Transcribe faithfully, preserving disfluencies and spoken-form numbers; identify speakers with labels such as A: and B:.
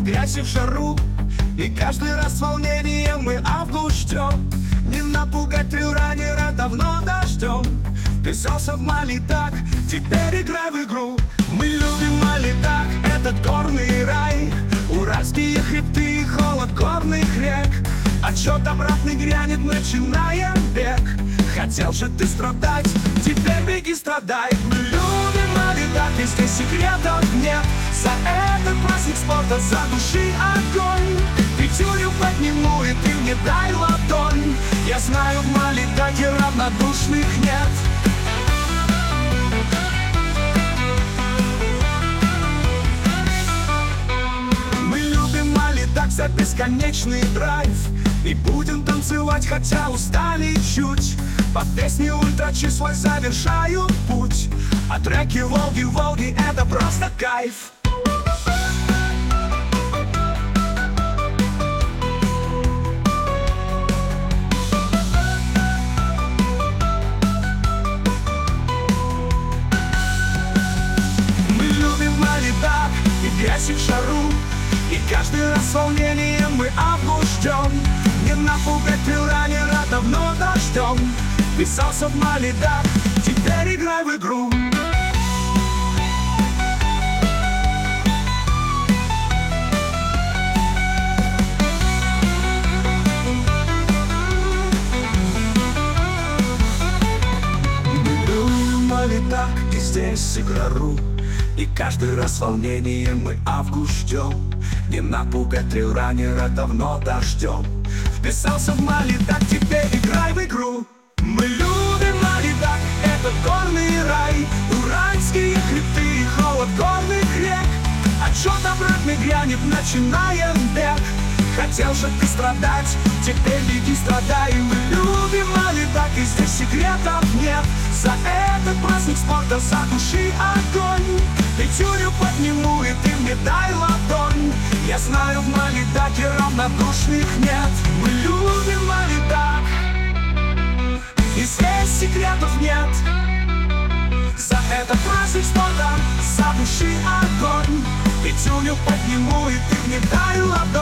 A: грязь и в жару. И каждый раз с волнением мы август ждем. Не напугать трюранера давно дождем. Вписался в Мали так, теперь играй в игру. Мы любим Мали так, этот горный рай. Уральские хребты и холод горных рек. Отчет обратный грянет, начинаем бег. Хотел же ты страдать, теперь беги страдай. Мы любим Мали так, и здесь секретов нет. За этот праздник спорта, за души огонь. Пятюню подниму, и ты мне дай ладонь. Я знаю, в Мали так и равнодушных нет. Мы любим Мали так за бесконечный драйв. И будем танцевать, хотя устали чуть. Под песни ультрачи свой завершают путь. А треки Волги, Волги — это просто кайф. Мы любим Мали так, и грязь и в жару. И каждый раз с волнением мы август ждем. Не напугать трюранера давно дождем. Вписался в Мали так, теперь играй в игру. Мы любим Мали так, и здесь играру. И каждый раз с волнением мы август ждем. Не напугать трюранера давно дождем. Вписался в Мали так, теперь играй в игру. Мы любим Мали так, этот горный рай. Уральские хребты и холод горных рек. Отчет обратный грянет, начинаем бег. Хотел же ты страдать, теперь беги страдай. Мы любим Мали так, и здесь секретов нет. За этот праздник спорта, за души огонь. Пятюню подниму, и ты мне дай ладонь. Я знаю, в Мали так и равнодушных нет. Мы любим Мали так, и здесь секретов нет. За этот праздник спорта, за души огонь. Пятюню подниму, и ты мне дай ладонь.